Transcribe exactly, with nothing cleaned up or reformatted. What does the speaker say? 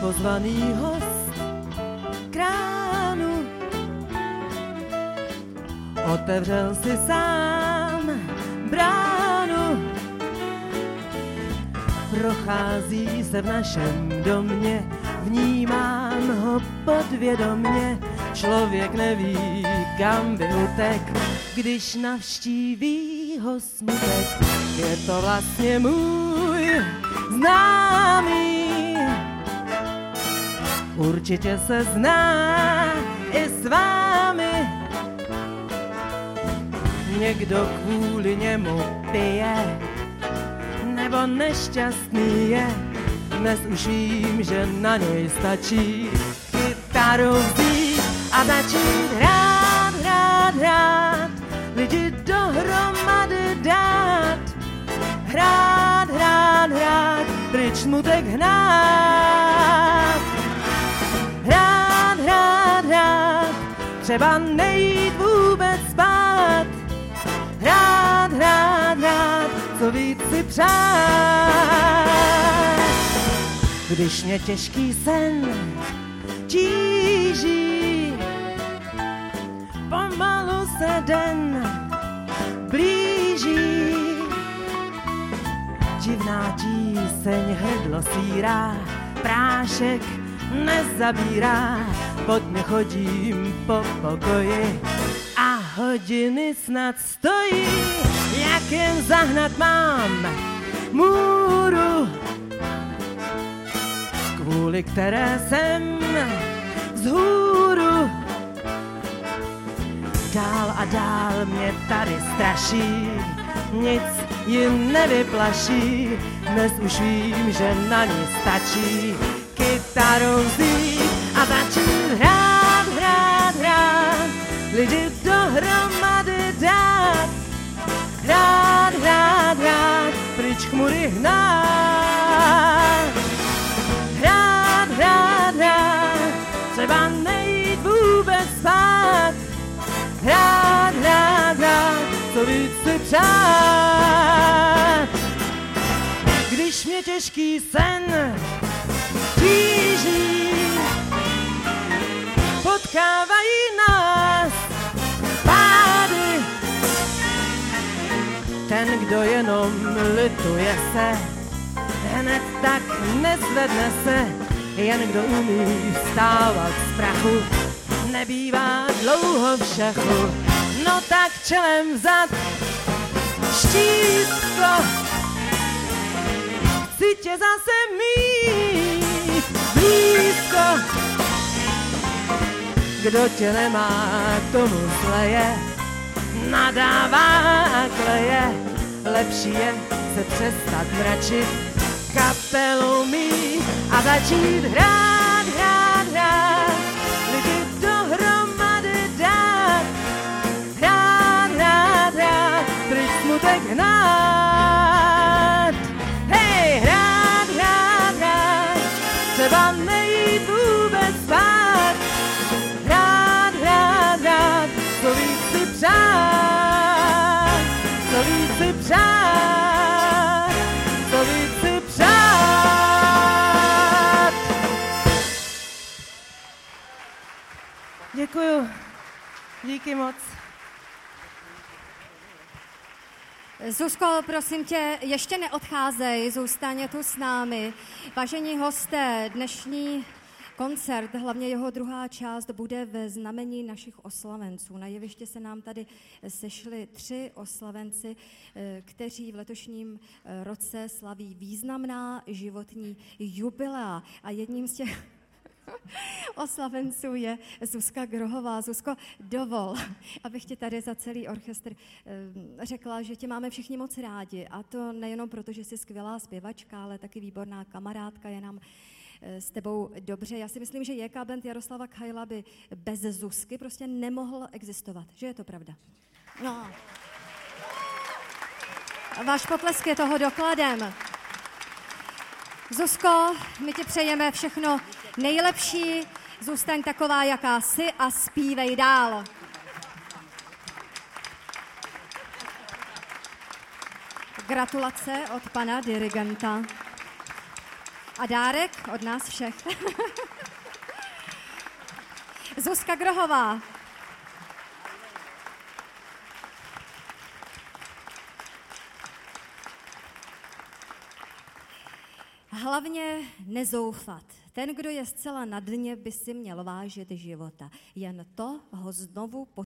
nepozvaný host kránu. Otevřel si sám bránu, prochází se v našem domě, vnímám ho podvědomně. Člověk neví, kam by utek, když navštíví ho smutek. Je to vlastně můj známý, určitě se zná i s vámi. Někdo kvůli němu pije, nebo nešťastný je. Dnes už vím, že na něj stačí kytaru vzít a začít hrát, hrát, hrát, lidi dohromady dát. Hrát, hrát, hrát, pryč smutek hnát. Hrát, hrát, hrát, třeba nejít vůbec spát. Hrát, hrát, hrát, co víc si přát. Když mě těžký sen tíží, pomalu se den blíží. Divná tíseň hrdlo svírá, prášek nezabírá. Pod mě chodím po pokoji a hodiny snad stojí. Jak jen zahnat mám můru, kvůli které jsem vzhůru. Dál a dál mě tady straší, nic jim nevyplaší. Dnes už vím, že na ní stačí kytaru vzít a začít hrát, hrát, hrát, lidi dohromady dát. Hrát, hrát, hrát, pryč chmury hnát. Hrát, hrát, hrát, třeba nejít vůbec spát. Hrát, hrát, hrát, co víc si přát. Když mě těžký sen tíží, potkávají nás pády. Ten, kdo jenom lituje se, hned tak nezvedne se. Jen kdo umí vstávat z prachu, nebývá dlouho v šachu. No tak čelem vzad, štítko, chci tě zase mít blízko. Kdo tě nemá, tomu zleje, nadává a kleje. Lepší je se přestat mračit, kapelu mít a začít hrát, hrát, hrát, lidi dohromady dát. Hrát, hrát, hrát, pryč smutek hnát. Hej, hrát, hrát, hrát, třeba nejít vůbec spát. Hrát, hrát, hrát, co víc si přát, co víc si přát, co víc si přát. Děkuju. Díky moc. Zuzko, prosím tě, ještě neodcházej, zůstaň tu s námi. Vážení hosté, dnešní koncert, hlavně jeho druhá část, bude ve znamení našich oslavenců. Na jeviště se nám tady sešli tři oslavenci, kteří v letošním roce slaví významná životní jubilea. A jedním z těch oslavenců je Zuzka Grohová. Zuzko, dovol, abych ti tady za celý orchestr řekla, že tě máme všichni moc rádi. A to nejenom proto, že jsi skvělá zpěvačka, ale taky výborná kamarádka, je nám s tebou dobře. Já si myslím, že J K Band Jaroslava Kajla by bez Zuzky prostě nemohl existovat. Že je to pravda? No. Váš potlesk je toho dokladem. Zuzko, my ti přejeme všechno nejlepší, zůstaň taková, jaká jsi a zpívej dál. Gratulace od pana dirigenta. A dárek od nás všech. Zuzka Grohová. Hlavně nezoufat. Ten, kdo je zcela na dně, by si měl vážit života. Jen to ho znovu